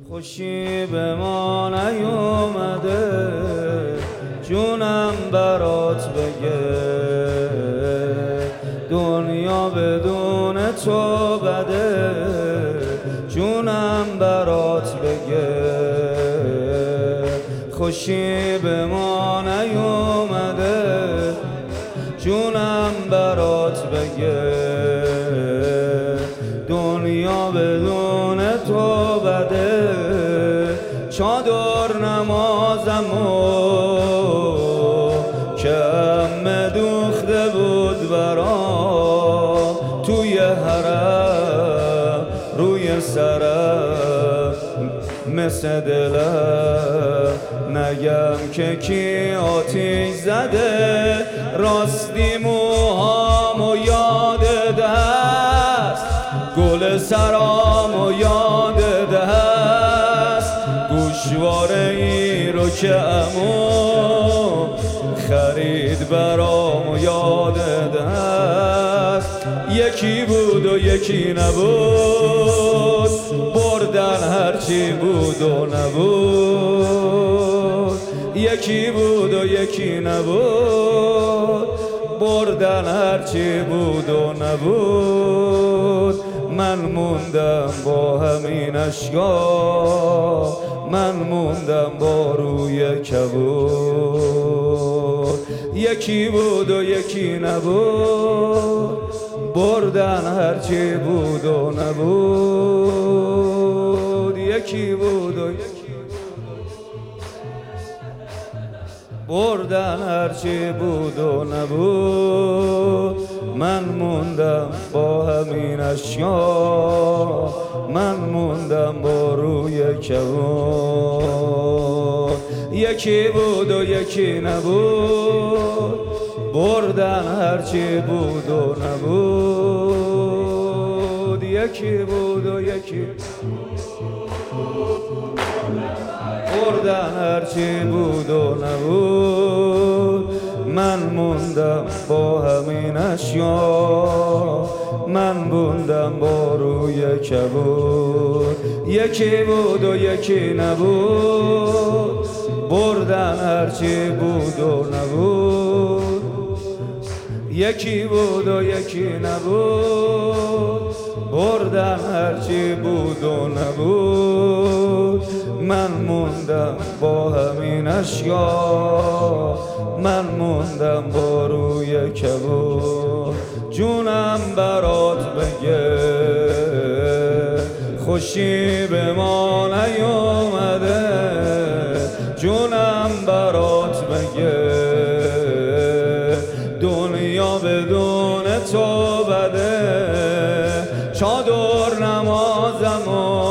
خوشی به ما نیومده جونم برات بگه، دنیا بدون تو بده جونم برات بگه. خوشی به ما نیومده جونم برات بگه، دنیا بدون تو بده. چادر نمازمو که امه دوخته بود برام، توی حرم روی سرم مثل دلم نگم که کی آتیش زده. راستی موهامو یادت هست، گل سرامو یادت هست، گوشواره ای رو که عمو خرید برامو یادت هست. یکی بود و یکی نبود، بردن هرچی بود و نبود. یکی بود و یکی نبود، بردن هرچی بود و نبود. من موندم با همین اشکا، من موندم با روی کبود. یکی بود و یکی نبود، بردن هرچی بود و نبود. یکی بود و بردن هرچی بود و نبود. من موندم با همین اشیا، من موندم با روی کبود. یکی بود و یکی نبود، بردن هرچی بود و نبود. یکی بود و یکی بردن هرچی بود و نبود. من موندم با همین اشیا، من موندم با روی کبود. یکی بود و یکی نبود، بردن هرچی بود و نبود. یکی بود و یکی نبود، بردن هرچی بود و نبود. من موندم با همین اشیا، من موندم با روی کبود. جونم برات بگه خوشی به ما نیومده، جونم برات بگه دنیا بدون تو بده. چادر نمازمو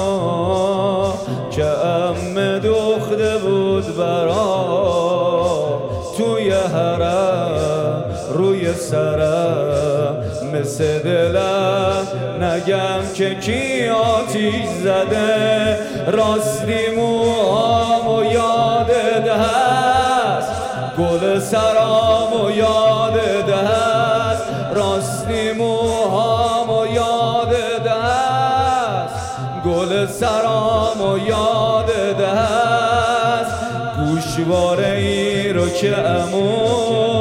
که امه دوخته بود برام، توی حرم روی سرم مثل دلم نگم که کی آتیش زده. راستی موهامو یادت هست، گل سرامو یادت هست، راستی موهامو یادت هست، گل سرامو یادت هست، گوشواره ای رو که عمو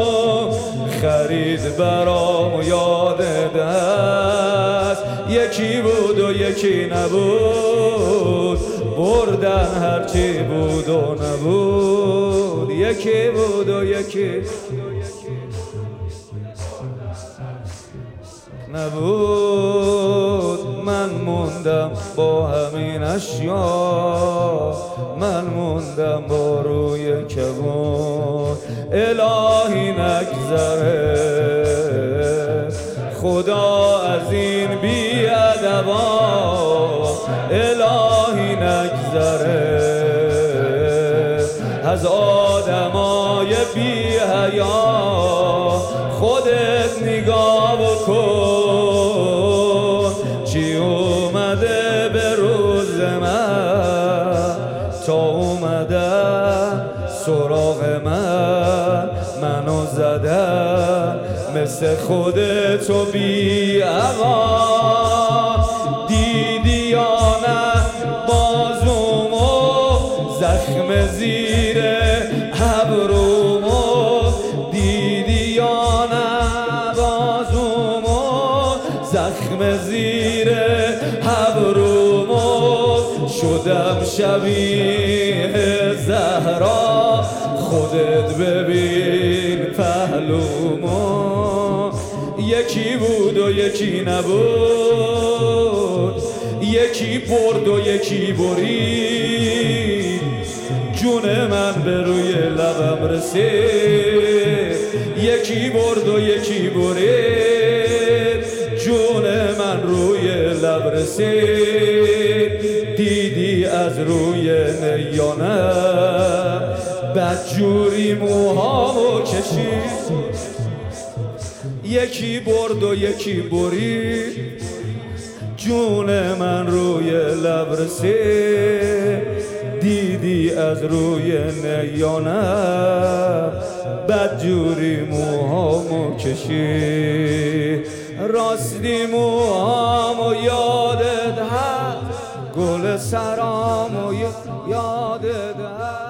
خرید برامو یادت هست. یکی بود و یکی نبود، بردن هرچی بود و نبود. یکی بود و یکی نبود. من موندم با همین اشیا، من موندم با روی کبود. الهی نگذره خدا از این بی‌ادبا، الهی نگذره از آدمای بی حیا. خودت نگاه بکن چی اومده به روز من، تا اومدن سراغ من منو زدن مثل خودتو بی عقا. دیدی یا نه باز زیر ابرومو دیدی یا نه بازومو زخم زیر ابرومو شدم شبیه زهرا خودت ببین پهلومو یکی بود و یکی نبود یکی برد و یکی برید جون من به روی لبم رسید یکی برد و یکی برید جون من روی لب رسید دیدی از روی نیانه بدجوری موهامو کشید یکی برد و یکی برید جون من روی لب رسید دیدی از روی نیانم بدجوری موهامو کشید راستی موهامو یادت هست گل سرامو یادت هست